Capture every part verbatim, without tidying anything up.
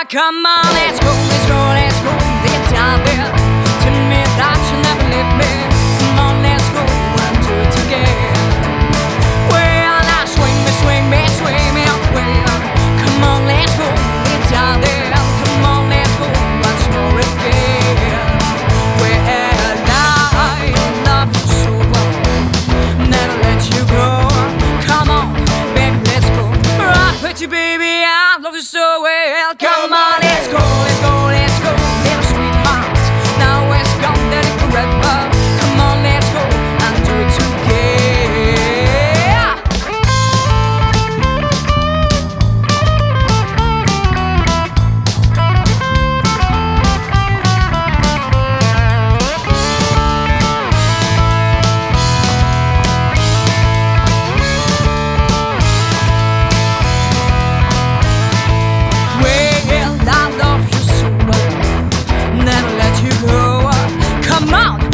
Come on, let's go, let's go, let's go. Get down there. Tell me that you never leave me. Come on, let's go and do it together. Well, now swing me, swing me, swing me away. Come on, let's go, get down there. Come on, let's go, let's go again. Well, I love you so well, never let you go. Come on, baby, let's go. Rock with you, baby, I love you so well. Come on, let's go, let's go, let's go, little sweetheart. Now it's gone, then it's forever. Come on, let's go and do it together.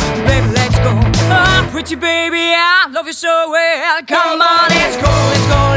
Pretty baby, I love you so well. Come on, let's go, let's go.